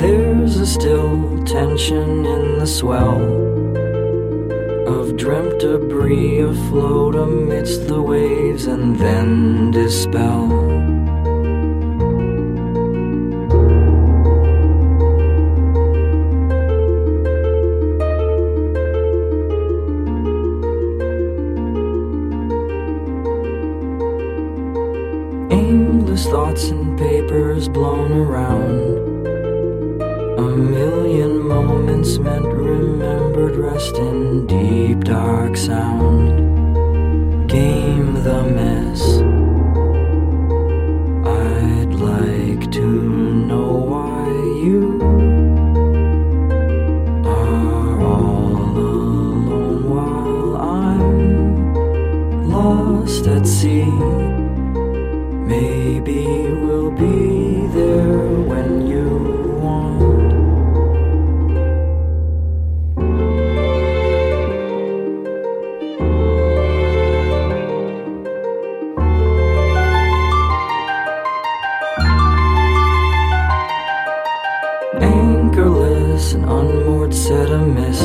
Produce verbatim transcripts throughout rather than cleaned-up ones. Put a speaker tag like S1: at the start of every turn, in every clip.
S1: There's a still tension in the swell of dreamt debris afloat amidst the waves and then dispel. Aimless thoughts and papers blown around, a million moments meant remembered rest in deep dark sound. Game the mess. I'd like to know why you are all alone while I'm lost at sea. Maybe we'll be there when you want. Anchorless and unmoored, set amiss.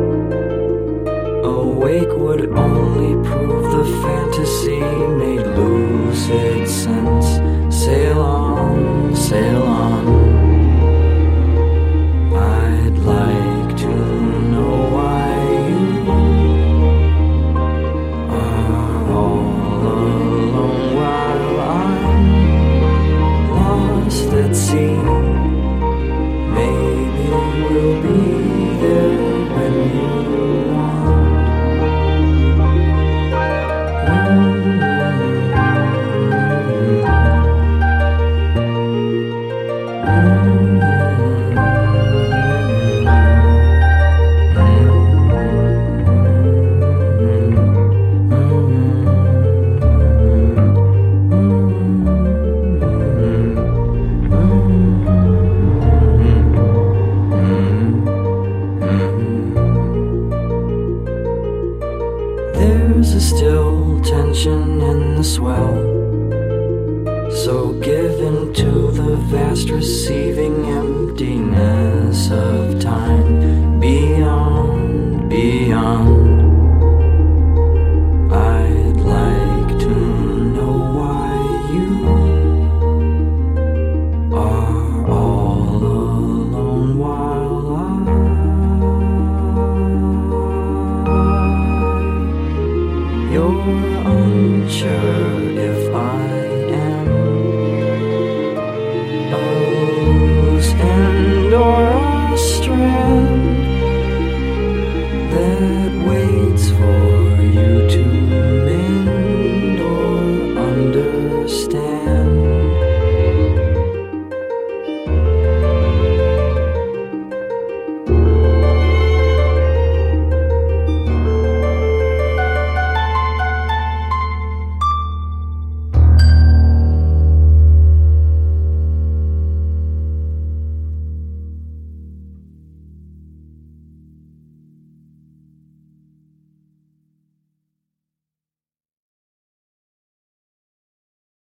S1: Awake would only prove the fantasy made lucid sense. Sail on, sail on.